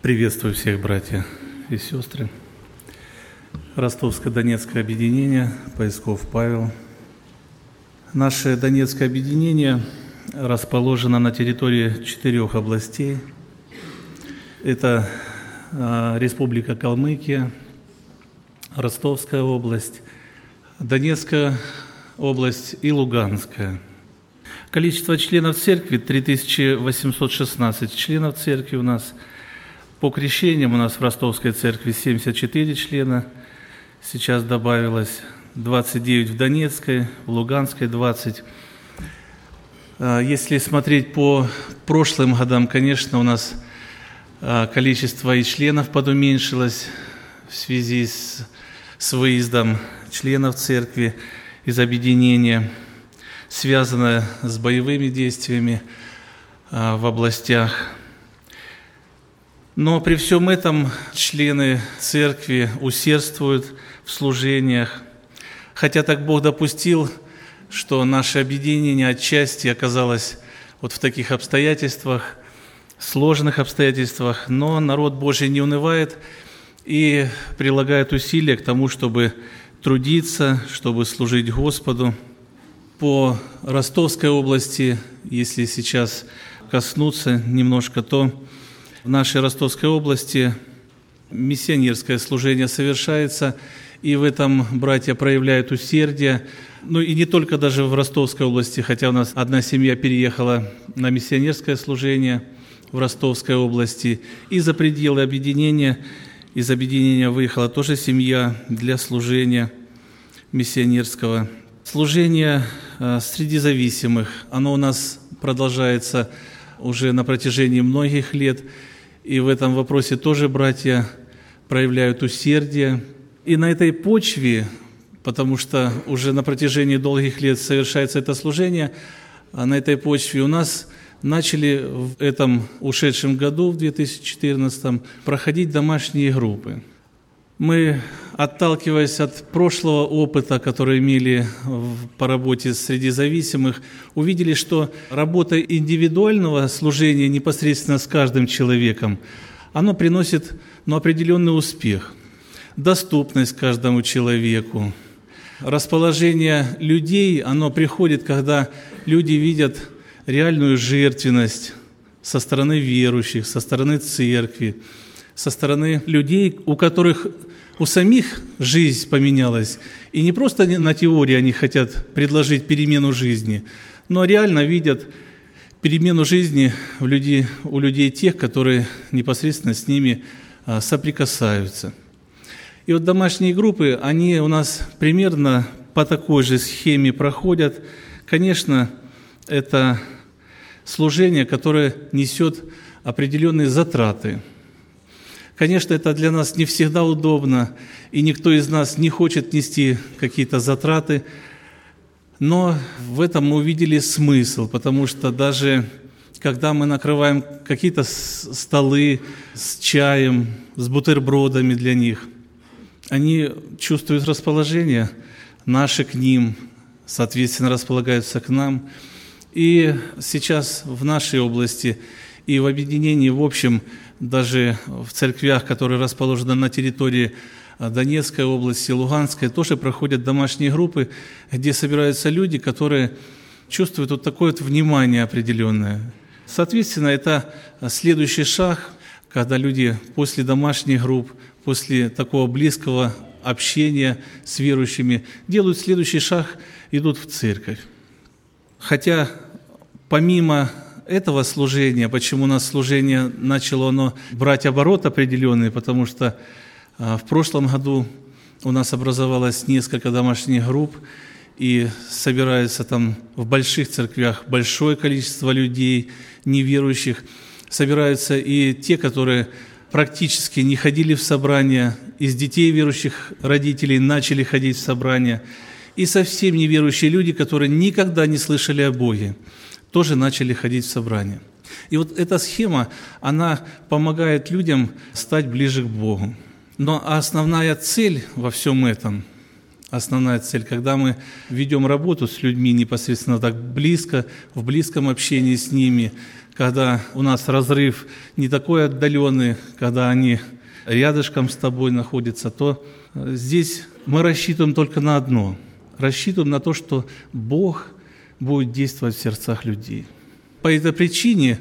Приветствую всех, братья и сестры. Ростовско-Донецкое объединение, Поисков Павел. Наше Донецкое объединение расположено на территории 4 областей. Это Республика Калмыкия, Ростовская область, Донецкая область и Луганская. Количество членов церкви 3816 членов церкви у нас. По крещениям у нас в Ростовской церкви 74 члена. Сейчас добавилось 29 в Донецкой, в Луганской 20. Если смотреть по прошлым годам, конечно, у нас количество и членов подуменьшилось в связи с выездом членов церкви из объединения, связанное с боевыми действиями в областях. Но при всем этом члены церкви усердствуют в служениях, хотя так Бог допустил, что наше объединение отчасти оказалось вот в таких обстоятельствах, сложных обстоятельствах, но народ Божий не унывает и прилагает усилия к тому, чтобы трудиться, чтобы служить Господу. По Ростовской области, если сейчас коснуться немножко, то в нашей Ростовской области миссионерское служение совершается, и в этом братья проявляют усердие. Ну и не только даже в Ростовской области, хотя у нас одна семья переехала на миссионерское служение в Ростовской области, и за пределы объединения, из объединения выехала тоже семья для служения миссионерского. Служение среди зависимых, оно у нас продолжается уже на протяжении многих лет, и в этом вопросе тоже братья проявляют усердие. И на этой почве, потому что уже на протяжении долгих лет совершается это служение, а на этой почве у нас начали в этом ушедшем году, в 2014, проходить домашние группы. Мы, отталкиваясь от прошлого опыта, который имели по работе среди зависимых, увидели, что работа индивидуального служения непосредственно с каждым человеком, оно приносит определенный успех, доступность каждому человеку. Расположение людей, оно приходит, когда люди видят реальную жертвенность со стороны верующих, со стороны церкви, со стороны людей, у которых у самих жизнь поменялась. И не просто на теории они хотят предложить перемену жизни, но реально видят перемену жизни у людей тех, которые непосредственно с ними соприкасаются. И вот домашние группы, они у нас примерно по такой же схеме проходят. Конечно, это служение, которое несет определенные затраты. Конечно, это для нас не всегда удобно, и никто из нас не хочет нести какие-то затраты, но в этом мы увидели смысл, потому что даже когда мы накрываем какие-то столы с чаем, с бутербродами для них, они чувствуют расположение наше к ним, соответственно, располагаются к нам. И сейчас в нашей области и в объединении, в общем, даже в церквях, которые расположены на территории Донецкой области, Луганской, тоже проходят домашние группы, где собираются люди, которые чувствуют вот такое вот внимание определенное. Соответственно, это следующий шаг, когда люди после домашних групп, после такого близкого общения с верующими делают следующий шаг, идут в церковь. Хотя помимо этого служения, почему у нас служение начало оно брать оборот определенный, потому что в прошлом году у нас образовалось несколько домашних групп, и собираются там в больших церквях большое количество людей, неверующих, собираются и те, которые практически не ходили в собрания, из детей верующих родителей начали ходить в собрания, и совсем неверующие люди, которые никогда не слышали о Боге, тоже начали ходить в собрания. И вот эта схема, она помогает людям стать ближе к Богу. Но основная цель во всем этом, основная цель. Когда мы ведем работу с людьми непосредственно так близко, в близком общении с ними, когда у нас разрыв не такой отдаленный, когда они рядышком с тобой находятся, то здесь мы рассчитываем только на одно. Рассчитываем на то, что Бог будет действовать в сердцах людей. По этой причине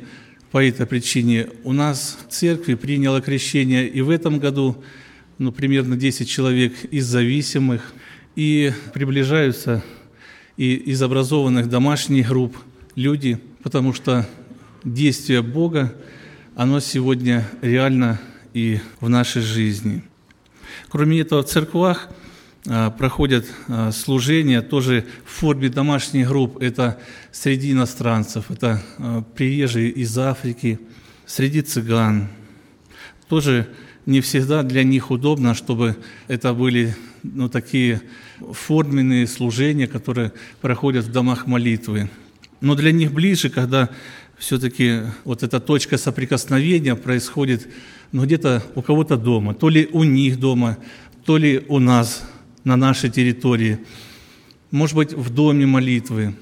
у нас в церкви приняло крещение и в этом году примерно 10 человек из зависимых, и приближаются и из образованных домашних групп люди, потому что действие Бога, оно сегодня реально и в нашей жизни. Кроме этого, в церквах проходят служения тоже в форме домашних групп. Это среди иностранцев, это приезжие из Африки, среди цыган. Тоже не всегда для них удобно, чтобы это были такие форменные служения, которые проходят в домах молитвы. Но для них ближе, когда все-таки вот эта точка соприкосновения происходит где-то у кого-то дома, то ли у них дома, то ли у нас, на нашей территории, может быть, в доме молитвы.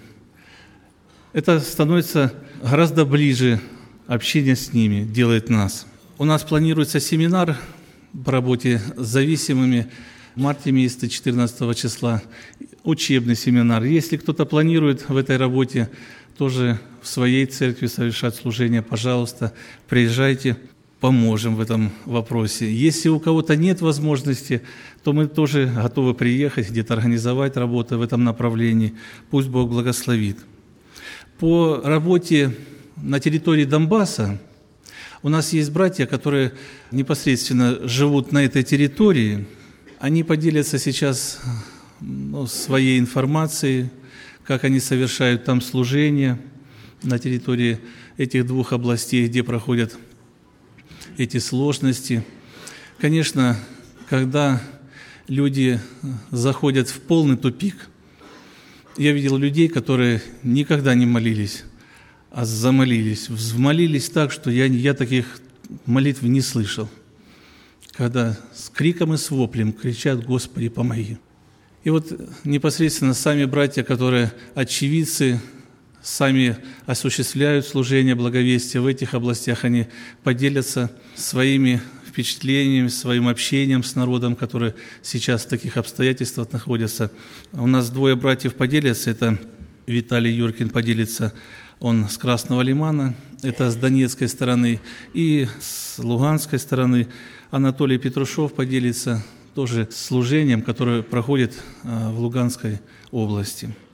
Это становится гораздо ближе, общение с ними делает нас. У нас планируется семинар по работе с зависимыми в марте месяце 14 числа, учебный семинар. Если кто-то планирует в этой работе тоже в своей церкви совершать служение, пожалуйста, приезжайте, поможем в этом вопросе. Если у кого-то нет возможности, то мы тоже готовы приехать, где-то организовать работу в этом направлении. Пусть Бог благословит. По работе на территории Донбасса у нас есть братья, которые непосредственно живут на этой территории. Они поделятся сейчас своей информацией, как они совершают там служение на территории этих двух областей, где проходят эти сложности. Конечно, когда люди заходят в полный тупик, я видел людей, которые никогда не молились, а замолились, взмолились так, что я таких молитв не слышал. Когда с криком и с воплем кричат: «Господи, помоги!» И вот непосредственно сами братья, которые очевидцы, сами осуществляют служение благовестия в этих областях, они поделятся своими впечатлениями, своим общением с народом, который сейчас в таких обстоятельствах находится. У нас двое братьев поделятся, это Виталий Юркин поделится, он с Красного Лимана, это с Донецкой стороны, и с Луганской стороны Анатолий Петрушев поделится тоже служением, которое проходит в Луганской области.